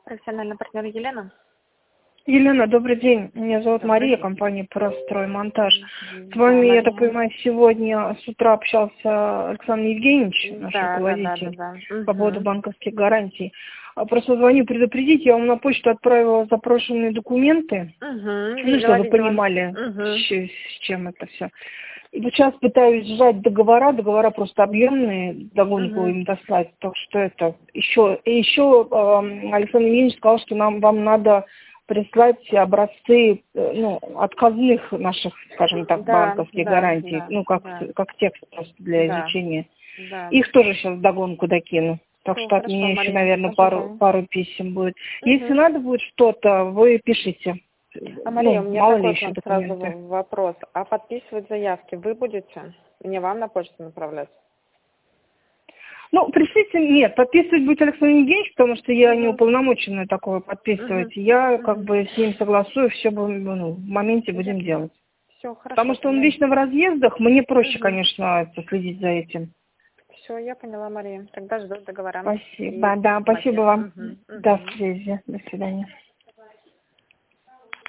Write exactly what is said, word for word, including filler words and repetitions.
Профессиональный партнер Елена. Елена, добрый день. Меня зовут Добрый Мария, день. компания «Простроймонтаж». С Да, вами, я так Мария. понимаю, сегодня с утра общался Александр Евгеньевич, наш Да, да, да, да, руководитель да. по поводу Угу. банковских гарантий. А Просто звоню предупредить, я вам на почту отправила запрошенные документы, Угу. ну, чтобы вы Видела, видела. понимали, Угу. с, че- с чем это все. И вот сейчас пытаюсь сжать договора, договора просто объемные, догонку Угу. им дослать, так что это еще. И еще э, Александр Евгеньевич сказал, что нам вам надо прислать образцы, э, ну, отказных наших, скажем так, Да, банковских да, гарантий, да, ну, как, да, как текст просто для да, изучения. да. Их тоже сейчас вдогонку докину. Так Все, что от хорошо, меня еще, Мария, наверное, пару, ожидаю. пару писем будет. Если Угу. надо будет что-то, вы пишите. А, Мария, Ну, у меня мало ли такой к еще вам сразу документы. вопрос. А подписывать заявки вы будете? Мне вам на почту направлять? Ну, пришлите, нет, подписывать будет Александр Евгеньевич, потому что я не Угу. уполномоченная такое Угу. подписывать. Я как Угу. бы с ним согласую, все ну, в моменте Я будем поняла. делать. Все, Потому хорошо, что он тогда. вечно в разъездах, мне проще, Угу. конечно, это, следить за этим. Все, я поняла, Мария. Тогда жду договора и Спасибо, да, спасибо пакет. вам. Угу. До Угу. связи, до свидания.